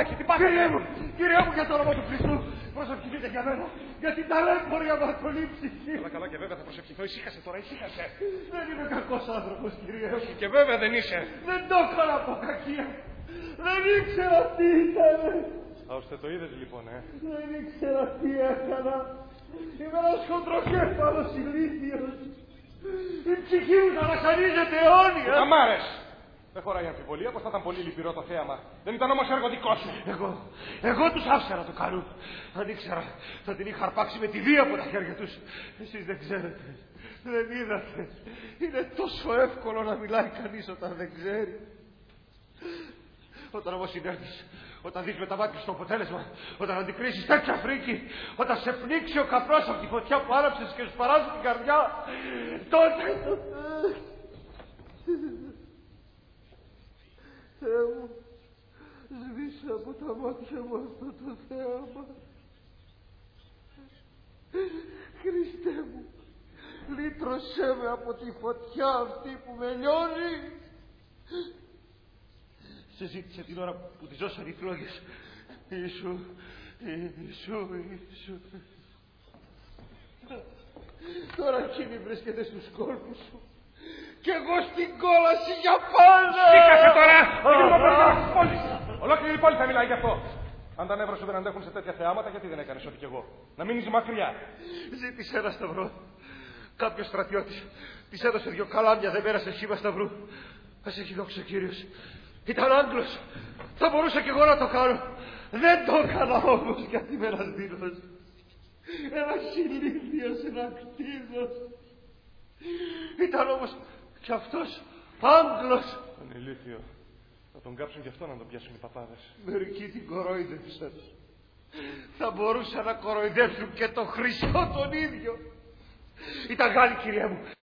έχει, τι πάθατε? Κύριε μου, για το όνομα του Χριστού, προσευχηθείτε για μένα. Για την ταλέπορια μαρκολή ψυχή. Καλά, καλά, και βέβαια θα προσευχηθώ. Ησύχασε τώρα, ησύχασε. Δεν είμαι κακός άνθρωπος, κύριε μου. Και βέβαια δεν είσαι. Δεν το έκανα από κακία. Δεν ήξερα τι ήταν. Α, ώστε το είδες λοιπόν, Δεν ήξερα τι έκανα. Είμαι ένας χοντροκέφαλος ηλίθιος. Η ψυχή μου θα βασανίζεται αιώνια. Καμάρες! Δεν χωράει αμφιβολία πως θα ήταν πολύ λυπηρό το θέαμα. Δεν ήταν όμως έργο δικό σου. Εγώ τους άφησα να το κάνουν. Αν ήξερα, θα την είχα αρπάξει με τη βία από τα χέρια τους. Εσείς δεν ξέρετε. Δεν είδατε. Είναι τόσο εύκολο να μιλάει κανείς όταν δεν ξέρει. Όταν όμως συνέρθεις, όταν δεις με τα μάτια στο αποτέλεσμα, όταν αντικρίσεις τέτοια φρίκη, όταν σε πνίξει ο καπνός από τη φωτιά που άναψες και σου παράζει την καρδιά, τότε... Θεέ μου, σβήσε από τα μάτια μου αυτό το θέαμα. Χριστέ μου, λύτρωσέ με από τη φωτιά αυτή που με λιώνει. Σε ζήτησε την ώρα που τη ζώσαν οι φλόγες. Ιησού. Τώρα εκείνη βρίσκεται στους κόλπους σου. Κι εγώ στην κόλαση για πάντα. Σήκασε τώρα! Ολόκληρη πόλη θα μιλάει γι' αυτό. Αν τα νεύρα σου δεν αντέχουν σε τέτοια θεάματα, γιατί δεν έκανες ό,τι κι εγώ? Να μείνεις μακριά. Ζήτησε ένα σταυρό. Κάποιος στρατιώτης της έδωσε 2 καλάμια, δεν πέρασε σχήμα σταυρού. Ας έχει δόξα ο Κύριος. Ήταν Άγγλος. Θα μπορούσα κι εγώ να το κάνω. Δεν το έκανα όμως, γιατί είμαι ένας δίνος. Ένας ηλίθιος, ένα κτίδος. Ήταν όμως κι αυτός Άγγλος. Τον ηλίθιο. Θα τον κάψουν κι αυτό να τον πιάσουν οι παπάδες. Μερικοί την κορόιδευσαν. Θα μπορούσαν να κοροϊδέψουν και τον Χριστό τον ίδιο. Ήταν Γάλλοι, κυρία μου.